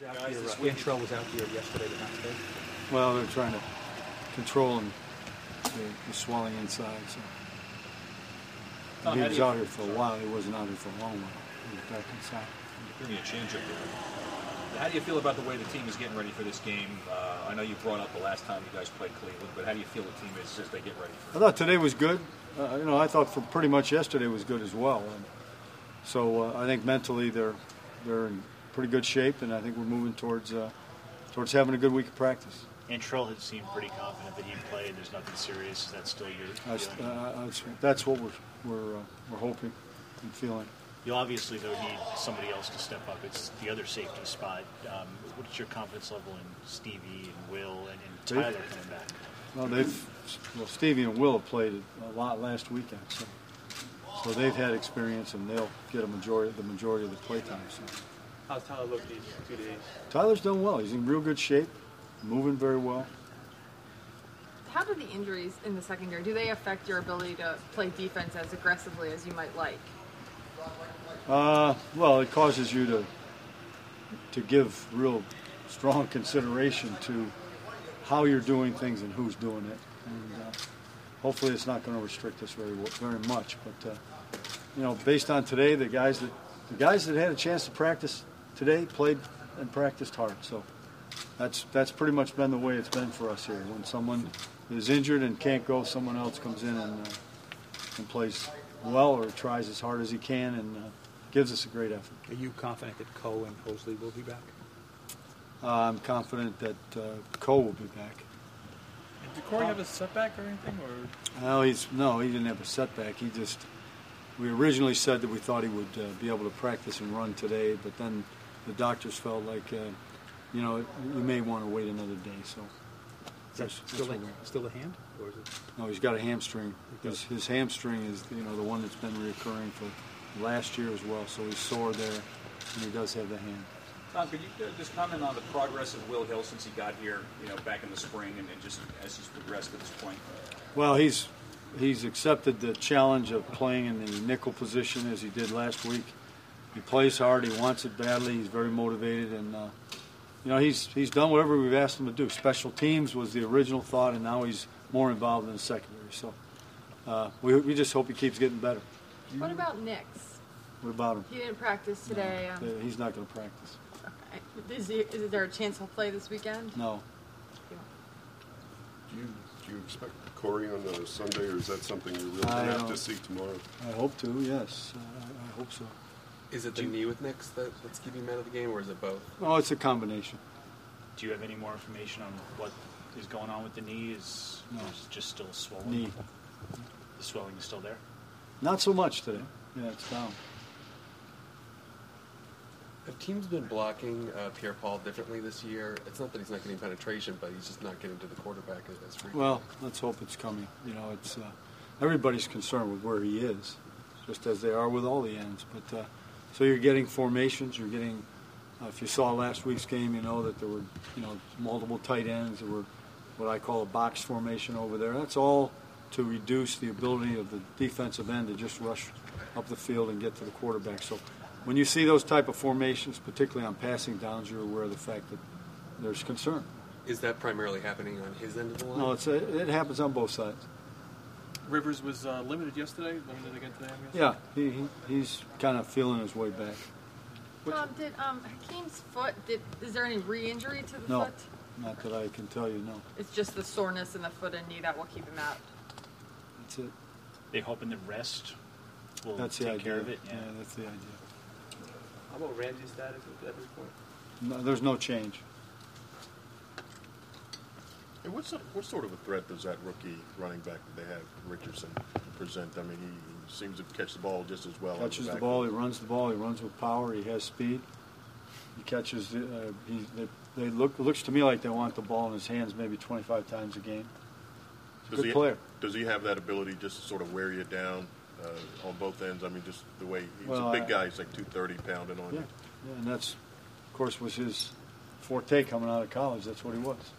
Antrell was out here yesterday, but not today. Well, they're trying to control the swelling inside. So he was out here for a while. He wasn't out here for a long while. He was back inside. Give me a change up there. How do you feel about the way the team is getting ready for this game? I know you brought up the last time you guys played Cleveland, but how do you feel the team is as they get ready for it? I thought today was good. I thought for pretty much yesterday was good as well. And so I think mentally they're in pretty good shape, and I think we're moving towards having a good week of practice. Antrell had seemed pretty confident that he'd play. There's nothing serious. Is that still your feeling? That's what we're hoping and feeling. You obviously, though, need somebody else to step up. It's the other safety spot. What's your confidence level in Stevie and Will and Tyler coming back? Well, Stevie and Will have played a lot last weekend, so they've had experience, and they'll get the majority of the play time. So. How's Tyler look these 2 days? Tyler's done well. He's in real good shape, moving very well. How do the injuries in the secondary, do they affect your ability to play defense as aggressively as you might like? Well, it causes you to give real strong consideration to how you're doing things and who's doing it. And hopefully it's not going to restrict us very much. But based on today, the guys that had a chance to practice today played and practiced hard. So that's pretty much been the way it's been for us here. When someone is injured and can't go, someone else comes in and plays well or tries as hard as he can and gives us a great effort. Are you confident that Coe and Mosley will be back? I'm confident that Coe will be back. Did Corey have a setback or anything? No, he didn't have a setback. We originally said that we thought he would be able to practice and run today, but then the doctors felt like, you may want to wait another day. So is that still a hand? Or is it? No, he's got a hamstring. His hamstring is, the one that's been reoccurring for last year as well. So he's sore there, and he does have the hand. Tom, could you just comment on the progress of Will Hill since he got here, back in the spring, and just as he's progressed to this point? Well, he's accepted the challenge of playing in the nickel position as he did last week. He plays hard. He wants it badly. He's very motivated, and he's done whatever we've asked him to do. Special teams was the original thought, and now he's more involved in the secondary. So we just hope he keeps getting better. What about Nix? What about him? He didn't practice today. No, he's not going to practice. Okay. Is there a chance he'll play this weekend? No. Do you expect Corey on the Sunday, or is that something you're really going to have to see tomorrow? I hope to, yes. I hope so. Is it the knee with Nix that's keeping him out of the game, or is it both? No, it's a combination. Do you have any more information on what is going on with the knee? Is it just still swollen? Knee. The swelling is still there? Not so much today. Yeah, it's down. Have teams been blocking Pierre-Paul differently this year? It's not that he's not getting penetration, but he's just not getting to the quarterback as frequently. Well, let's hope it's coming. It's everybody's concerned with where he is, just as they are with all the ends. But so you're getting formations. You're getting. If you saw last week's game, you know that there were multiple tight ends. There were what I call a box formation over there. That's all to reduce the ability of the defensive end to just rush up the field and get to the quarterback. So when you see those type of formations, particularly on passing downs, you're aware of the fact that there's concern. Is that primarily happening on his end of the line? No, it happens on both sides. Rivers was limited yesterday, limited again today, Yeah, he's kind of feeling his way back. Tom, did Hakeem's foot, is there any re-injury to the foot? No, not that I can tell you, no. It's just the soreness in the foot and knee that will keep him out. That's it. They hoping that rest will take care of it? Yeah, that's the idea. How about Ramsey's status at this point? No, there's no change. And what sort of a threat does that rookie running back that they have, Richardson, present? I mean, he seems to catch the ball just as well. Catches the ball, he runs the ball, he runs with power, he has speed. He catches, looks to me like they want the ball in his hands maybe 25 times a game. Good player. Does he have that ability just to sort of wear you down on both ends? I mean, just the way he's a big guy. He's like 230 pounding on you. Yeah, and that's, of course, was his forte coming out of college. That's what he was.